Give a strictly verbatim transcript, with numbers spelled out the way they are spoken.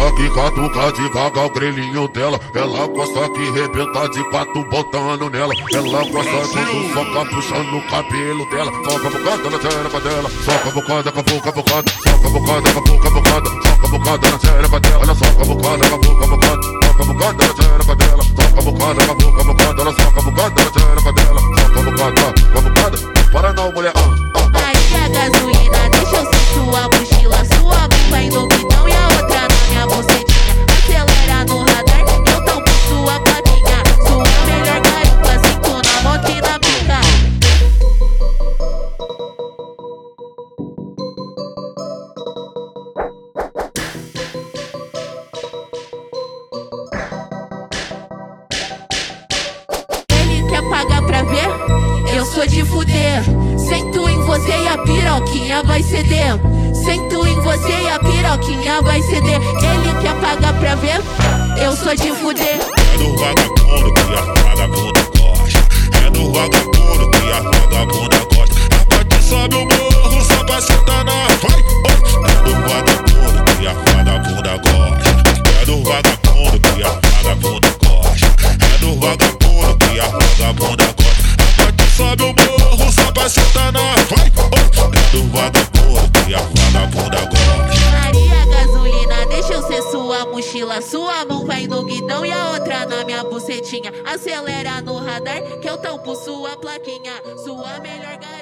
gosta que catuca devagar o grelhinho dela. Ela gosta que rebenta de quatro botando nela. Ela gosta de tu soca puxando o cabelo dela. Soca a bocada na xereca dela. Soca a bocada, cavuca a bocada. Soca a bocada, cavuca a bocada. Soca a bocada na xereca dela. Ela soca a bocada, cavuca a bocada. Soca a bocada na xereca dela. Soca a bocada, cavuca a bocada. Ela soca a bocada na xereca dela. Soca a bocada, cavucada. Para não, mulher. Aí a gasolina, deixa eu ser sua mochila. Sua mão vai no guidão e a outra na minha bucetinha. Acelera no radar, eu tampo sua plaquinha. Sua melhor garupa, sinto na moto e na pica. Ele quer pagar pra ver? Eu sou de fuder. Sento em você e a piroquinha vai ceder. Sento em você e a piroquinha vai ceder. Ele quer pagar pra ver? Eu sou de fuder. É do vagabundo que a vagabunda gosta. É do vagabundo que a vagabunda gosta. Rapaz, sobe o morro só pra sentar na vai. Oh. É do vagabundo que a vagabunda gosta. É do vagabundo que a vagabunda gosta. É do vagabundo que a vagabunda gosta. Rapaz, sobe o morro só pra sentar na vai. Oh. É do vagabundo que a vagabunda gosta. Maria gasolina, deixa eu ser sua mochila. Sua mão vai no guidão e a outra na minha bucetinha. Acelera no radar que eu tampo sua plaquinha. Sua melhor gasolina.